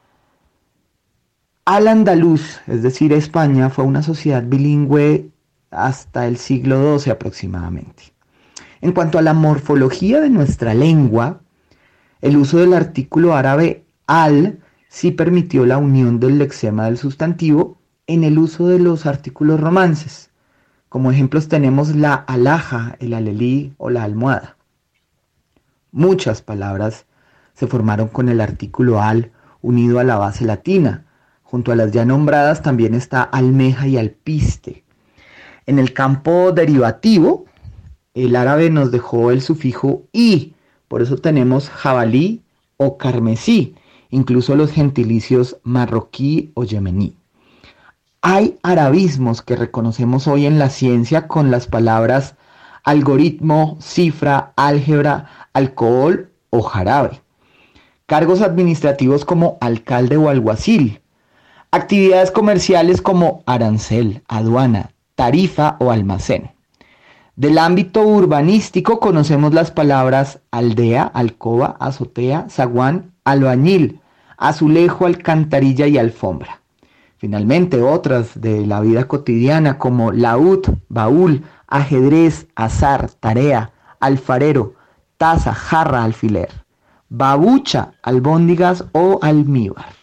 Al-Andalus, es decir, España, fue una sociedad bilingüe hasta el siglo XII aproximadamente. En cuanto a la morfología de nuestra lengua, el uso del artículo árabe al sí permitió la unión del lexema del sustantivo en el uso de los artículos romances. Como ejemplos tenemos la alhaja, el alelí o la almohada. Muchas palabras se formaron con el artículo al unido a la base latina. Junto a las ya nombradas también está almeja y alpiste. En el campo derivativo, el árabe nos dejó el sufijo i. Por eso tenemos jabalí o carmesí, incluso los gentilicios marroquí o yemení. Hay arabismos que reconocemos hoy en la ciencia con las palabras algoritmo, cifra, álgebra, alcohol o jarabe. Cargos administrativos como alcalde o alguacil. Actividades comerciales como arancel, aduana, tarifa o almacén. Del ámbito urbanístico conocemos las palabras aldea, alcoba, azotea, zaguán, albañil, azulejo, alcantarilla y alfombra. Finalmente, otras de la vida cotidiana como laúd, baúl, ajedrez, azar, tarea, alfarero, taza, jarra, alfiler, babucha, albóndigas o almíbar.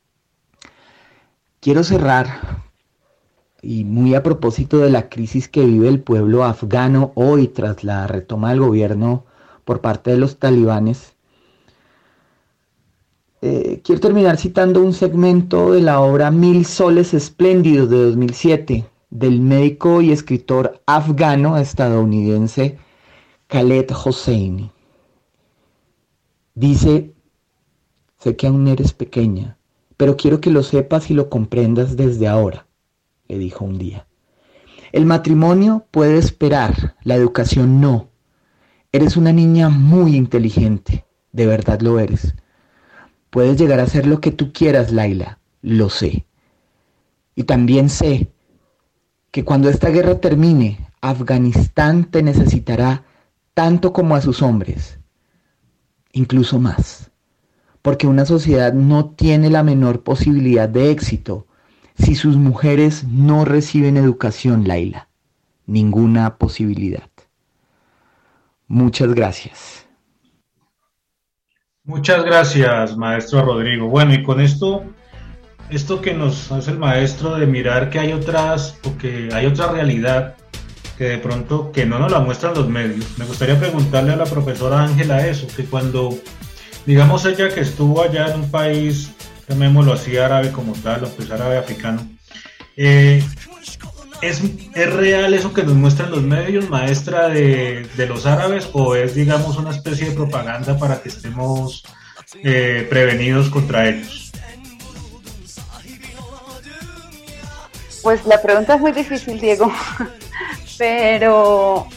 Quiero cerrar, y muy a propósito de la crisis que vive el pueblo afgano hoy tras la retoma del gobierno por parte de los talibanes, quiero terminar citando un segmento de la obra 1000 soles espléndidos de 2007 del médico y escritor afgano estadounidense Khaled Hosseini. Dice: sé que aún eres pequeña, pero quiero que lo sepas y lo comprendas desde ahora, le dijo un día. El matrimonio puede esperar, la educación no. Eres una niña muy inteligente, de verdad lo eres. Puedes llegar a ser lo que tú quieras, Laila, lo sé. Y también sé que cuando esta guerra termine, Afganistán te necesitará tanto como a sus hombres, incluso más. Porque una sociedad no tiene la menor posibilidad de éxito si sus mujeres no reciben educación, Laila. Ninguna posibilidad. Muchas gracias. Muchas gracias, maestro Rodrigo. Bueno, y con esto que nos hace el maestro de mirar que hay otras, o que hay otra realidad que de pronto que no nos la muestran los medios, me gustaría preguntarle a la profesora Ángela eso, que cuando, digamos, ella que estuvo allá en un país, llamémoslo así, árabe como tal, o pues árabe africano, ¿es real eso que nos muestran los medios, maestra, de los árabes, o es, digamos, una especie de propaganda para que estemos prevenidos contra ellos? Pues la pregunta es muy difícil, Diego, pero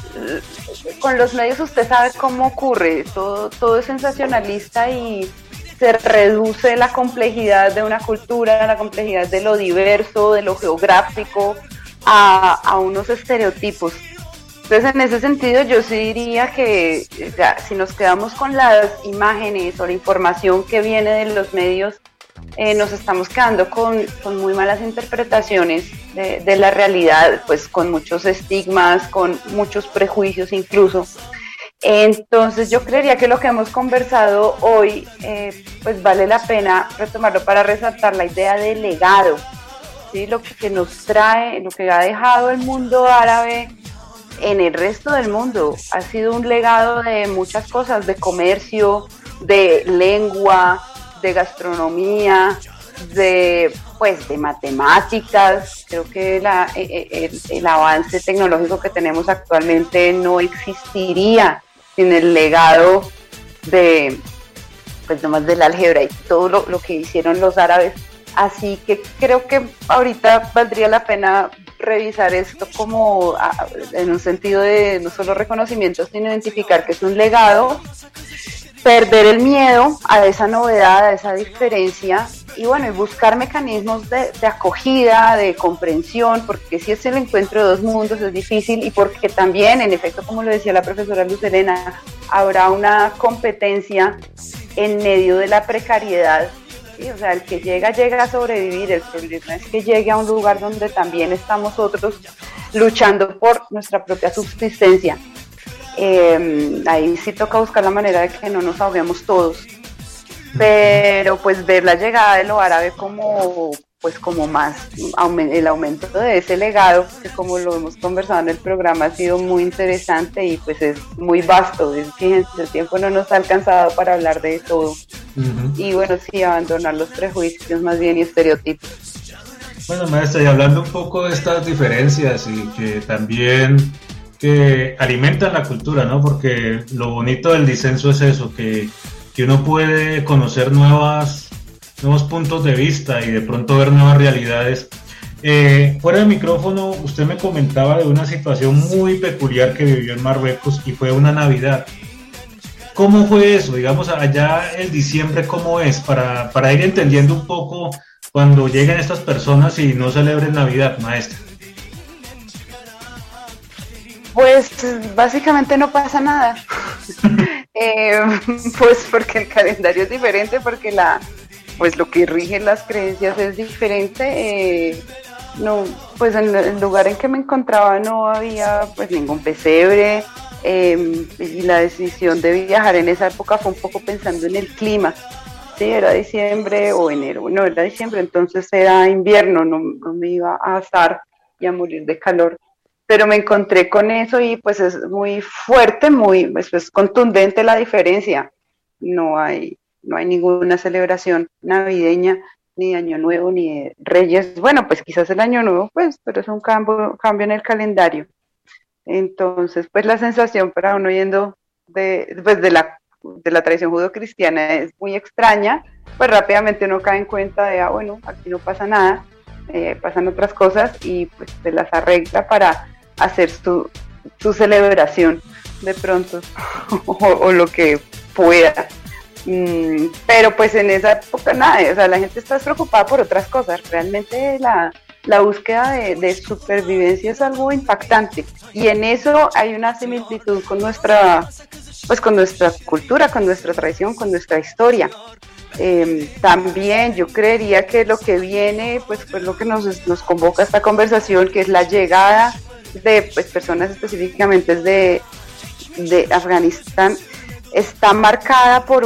con los medios usted sabe cómo ocurre, todo es sensacionalista y se reduce la complejidad de una cultura, la complejidad de lo diverso, de lo geográfico, a unos estereotipos. Entonces, en ese sentido, yo sí diría que si nos quedamos con las imágenes o la información que viene de los medios, nos estamos quedando con muy malas interpretaciones de la realidad, pues con muchos estigmas, con muchos prejuicios incluso. Entonces yo creería que lo que hemos conversado hoy pues vale la pena retomarlo para resaltar la idea de legado, ¿sí? Lo que nos trae, lo que ha dejado el mundo árabe en el resto del mundo ha sido un legado de muchas cosas, de comercio, de lengua, de gastronomía, de matemáticas. Creo que el avance tecnológico que tenemos actualmente no existiría sin el legado de, pues nomás del álgebra y todo lo que hicieron los árabes. Así que creo que ahorita valdría la pena revisar esto como en un sentido de no solo reconocimiento, sino identificar que es un legado, perder el miedo a esa novedad, a esa diferencia, y bueno, y buscar mecanismos de acogida, de comprensión, porque si es el encuentro de dos mundos es difícil, y porque también, en efecto, como lo decía la profesora Luz Helena, habrá una competencia en medio de la precariedad, ¿sí? O sea, el que llega a sobrevivir, el problema es que llegue a un lugar donde también estamos otros luchando por nuestra propia subsistencia. Ahí sí toca buscar la manera de que no nos ahoguemos todos, pero pues ver la llegada de lo árabe como más el aumento de ese legado, que como lo hemos conversado en el programa ha sido muy interesante y pues es muy vasto. Fíjense, el tiempo no nos ha alcanzado para hablar de todo. Y bueno, sí, abandonar los prejuicios más bien y estereotipos. Bueno, maestra, y hablando un poco de estas diferencias y que también que alimentan la cultura, ¿no? Porque lo bonito del disenso es eso, que que uno puede conocer nuevos puntos de vista y de pronto ver nuevas realidades. Fuera del micrófono, usted me comentaba de una situación muy peculiar que vivió en Marruecos y fue una Navidad. ¿Cómo fue eso? Digamos, allá el diciembre, ¿cómo es? Para ir entendiendo un poco cuando lleguen estas personas y no celebren Navidad, maestra. Pues básicamente no pasa nada. Pues porque el calendario es diferente, porque pues lo que rige las creencias es diferente. No, pues en el lugar en que me encontraba no había pues ningún pesebre, y la decisión de viajar en esa época fue un poco pensando en el clima. Sí, era diciembre o enero, no, era diciembre, entonces era invierno, no me iba a asar y a morir de calor. Pero me encontré con eso y pues es muy fuerte, muy pues, contundente la diferencia. No hay ninguna celebración navideña, ni de Año Nuevo, ni de Reyes. Bueno, pues quizás el Año Nuevo, pues, pero es un cambio en el calendario. Entonces, pues la sensación para uno yendo de la tradición judeocristiana es muy extraña, pues rápidamente uno cae en cuenta de, bueno, aquí no pasa nada, pasan otras cosas y pues se las arregla para hacer su celebración de pronto o lo que pueda. Pero pues en esa época nada, o sea, la gente está preocupada por otras cosas. Realmente la búsqueda de supervivencia es algo impactante y en eso hay una similitud con nuestra cultura, con nuestra tradición, con nuestra historia. También yo creería que lo que viene, pues lo que nos convoca a esta conversación, que es la llegada de pues, personas específicamente de Afganistán, está marcada por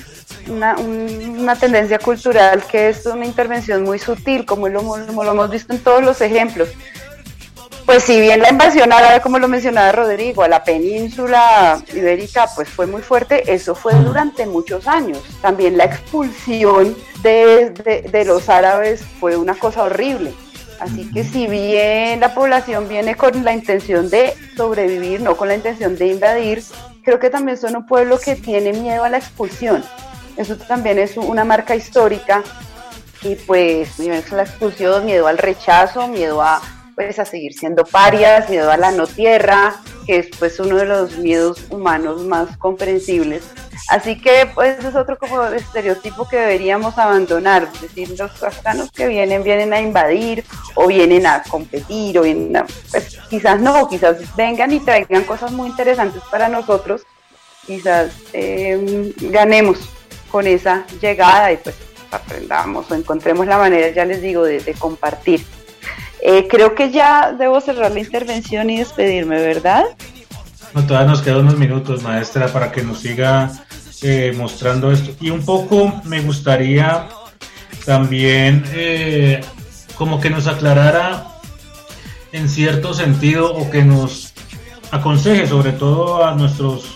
una tendencia cultural que es una intervención muy sutil, como lo hemos visto en todos los ejemplos. Pues si bien la invasión árabe, como lo mencionaba Rodrigo, a la península ibérica, pues fue muy fuerte, eso fue durante muchos años. También la expulsión de los árabes fue una cosa horrible. Así que si bien la población viene con la intención de sobrevivir, no con la intención de invadir, creo que también son un pueblo que tiene miedo a la expulsión. Eso también es una marca histórica y pues miedo a la expulsión, miedo al rechazo, miedo a seguir siendo parias, miedo a la no tierra, que es pues uno de los miedos humanos más comprensibles. Así que pues es otro como estereotipo que deberíamos abandonar, es decir, los afganos que vienen a invadir o vienen a competir o vienen pues quizás vengan y traigan cosas muy interesantes para nosotros, quizás ganemos con esa llegada y pues aprendamos o encontremos la manera, ya les digo, de compartir. Creo que ya debo cerrar la intervención y despedirme, ¿verdad? No, todavía nos quedan unos minutos, maestra, para que nos siga mostrando esto. Y un poco me gustaría también como que nos aclarara en cierto sentido o que nos aconseje, sobre todo a nuestros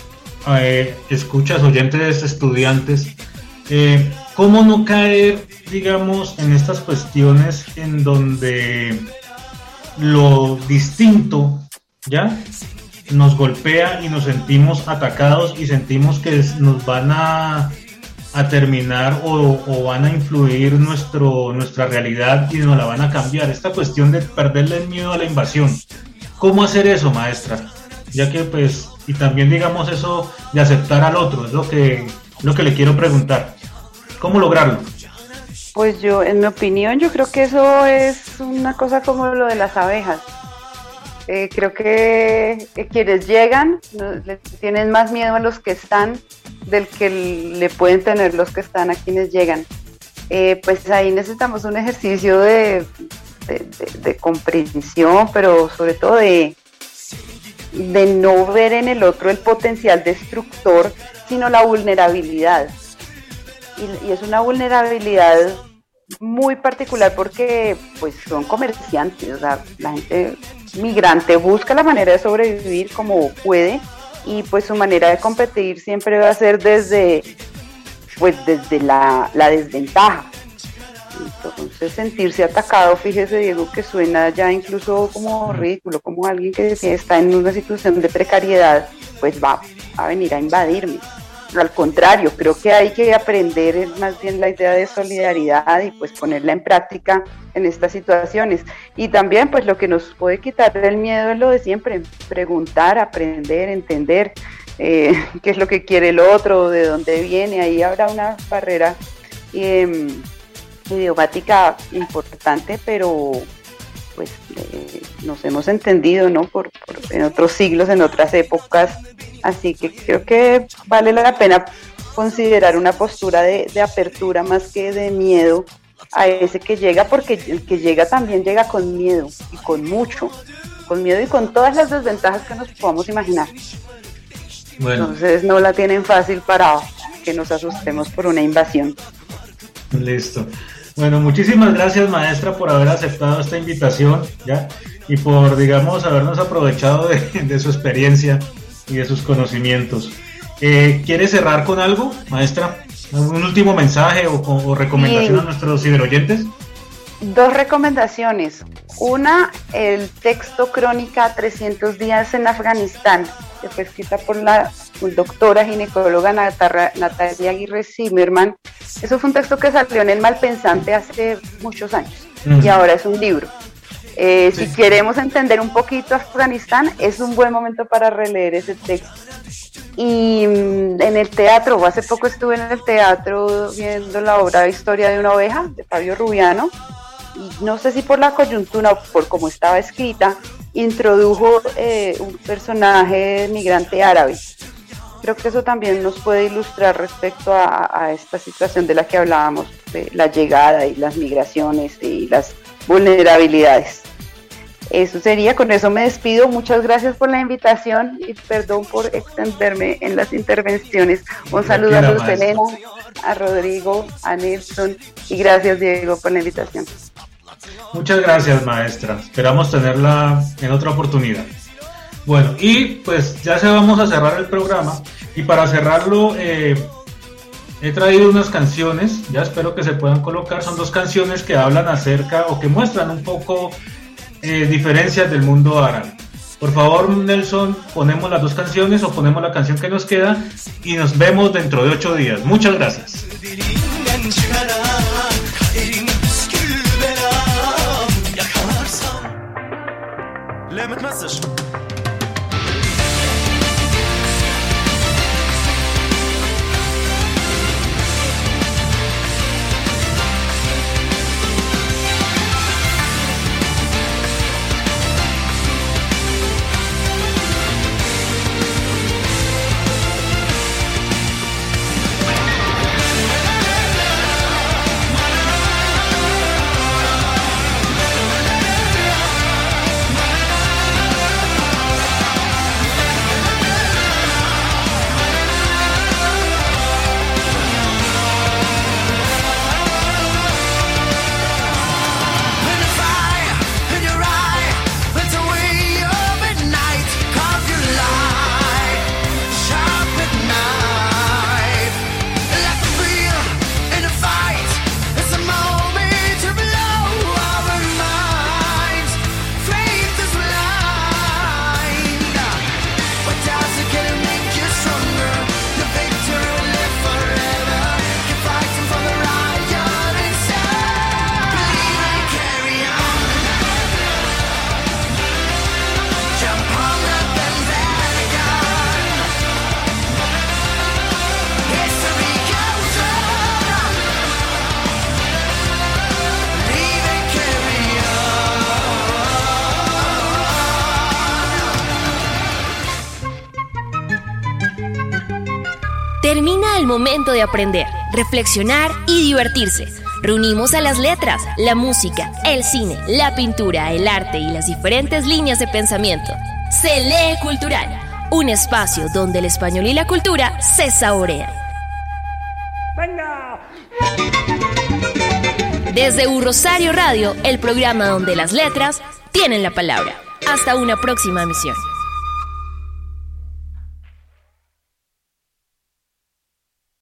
escuchas, oyentes, estudiantes, cómo no caer, digamos, en estas cuestiones en donde lo distinto, ¿ya?, nos golpea y nos sentimos atacados y sentimos que nos van a terminar o van a influir nuestra realidad y nos la van a cambiar. Esta cuestión de perderle el miedo a la invasión. ¿Cómo hacer eso, maestra? Ya que pues, y también digamos eso de aceptar al otro, es lo que le quiero preguntar. ¿Cómo lograrlo? Pues yo, en mi opinión, yo creo que eso es una cosa como lo de las abejas. Creo que quienes llegan le tienen más miedo a los que están del que le pueden tener los que están a quienes llegan. Pues ahí necesitamos un ejercicio de comprensión, pero sobre todo de no ver en el otro el potencial destructor, sino la vulnerabilidad. Y es una vulnerabilidad muy particular porque pues son comerciantes, o sea, la gente migrante busca la manera de sobrevivir como puede y pues su manera de competir siempre va a ser desde la desventaja. Entonces sentirse atacado, fíjese Diego, que suena ya incluso como ridículo, como alguien que está en una situación de precariedad, pues va a venir a invadirme. Al contrario, creo que hay que aprender más bien la idea de solidaridad y pues ponerla en práctica en estas situaciones. Y también pues lo que nos puede quitar el miedo es lo de siempre, preguntar, aprender, entender qué es lo que quiere el otro, de dónde viene. Ahí habrá una barrera idiomática importante, pero pues nos hemos entendido, ¿no? En otros siglos, en otras épocas, así que creo que vale la pena considerar una postura de apertura más que de miedo a ese que llega, porque el que llega también llega con miedo, y con mucho, con miedo y con todas las desventajas que nos podamos imaginar. Bueno. Entonces no la tienen fácil para que nos asustemos por una invasión. Listo. Bueno, muchísimas gracias, maestra, por haber aceptado esta invitación, ¿ya? Y por, digamos, habernos aprovechado de su experiencia y de sus conocimientos. ¿Quiere cerrar con algo, maestra? ¿Un último mensaje o recomendación a nuestros ciberoyentes? 2 recomendaciones. Una, el texto Crónica 300 días en Afganistán, que fue escrita por la doctora ginecóloga Natalia Aguirre Zimmerman. Eso fue un texto que salió en El Malpensante hace muchos años y ahora es un libro. Si queremos entender un poquito Afganistán, es un buen momento para releer ese texto. Y en el teatro, hace poco estuve en el teatro viendo la obra Historia de una oveja, de Fabio Rubiano, y no sé si por la coyuntura o por cómo estaba escrita, introdujo un personaje migrante árabe. Creo que eso también nos puede ilustrar respecto a esta situación de la que hablábamos, de la llegada y las migraciones y las vulnerabilidades. Eso sería, con eso me despido. Muchas gracias por la invitación y perdón por extenderme en las intervenciones. Un saludo a Luz Elena, a Rodrigo, a Nelson y gracias, Diego, por la invitación. Muchas gracias, maestra. Esperamos tenerla en otra oportunidad. Bueno, y pues ya se vamos a cerrar el programa, y para cerrarlo he traído unas canciones, ya espero que se puedan colocar. Son 2 canciones que hablan acerca o que muestran un poco diferencias del mundo árabe. Por favor, Nelson, ponemos las 2 canciones o ponemos la canción que nos queda y nos vemos dentro de 8 días. Muchas gracias. Termina el momento de aprender, reflexionar y divertirse. Reunimos a las letras, la música, el cine, la pintura, el arte y las diferentes líneas de pensamiento. Se lee cultural, un espacio donde el español y la cultura se saborean. ¡Venga! Desde U Rosario Radio, el programa donde las letras tienen la palabra. Hasta una próxima emisión.